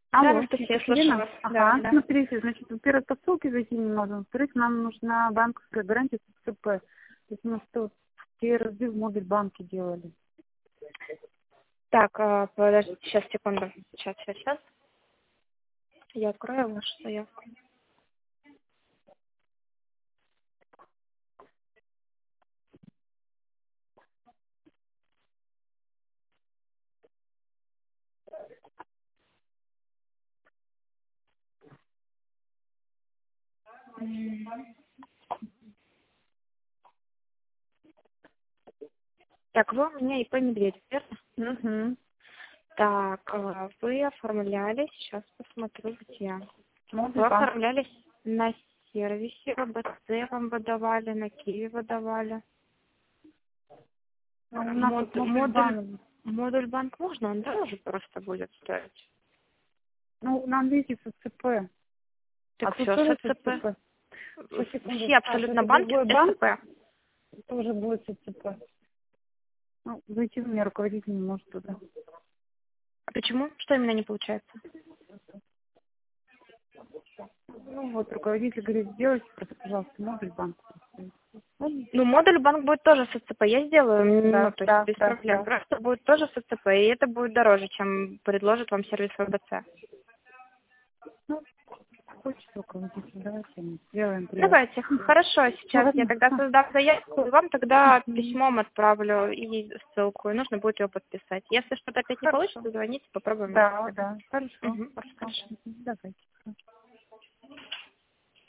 Да, Алло, Анастасия, я слышу Елена? вас. Да, Ага, да. смотрите, значит, во-первых, по ссылке зайти не можем, во-вторых, нам нужна банковская гарантия ЦЦП. То есть мы что, ТРЗ в модуль банки делали. Так, подождите, сейчас, секунду. Сейчас. Я открою вашу заявку. Так, вы у меня ИП Медведев, верно? Угу. Так, вы оформлялись, сейчас посмотрю, где. Модуль Вы банк. оформлялись на сервисе, ВБЦ вам выдавали, на Киеве выдавали. Ну, у нас тут модуль банк. Модуль банк можно, он дороже просто будет стоить. Ну, нам видите ЦЦП. Так Тут все, тоже СЦП. ЦЦП. Сейчас, секунду. Все абсолютно Это банки другой банк, СЦП. тоже будет ЦЦП. Ну, зайти у меня руководитель не может туда. А почему? Что именно не получается? Ну, вот руководитель говорит, сделайте, просто, пожалуйста, модуль банк. Ну, модуль банк будет тоже с СЦП. Я сделаю, ну, Да, то есть да, без да, проблем. да. Просто будет тоже с СЦП, и это будет дороже, чем предложит вам сервис ВБЦ. Ну, хочет руководитель, давайте мы сделаем приятно. Давайте, хорошо, сейчас я Ладно. тогда создам заявку, и вам тогда письмом отправлю и ссылку, и нужно будет ее подписать. Если что-то опять не Хорошо. получится, звоните, попробуем вместе. Да, да. Хорошо. Угу, Хорошо. хорошо. Давайте.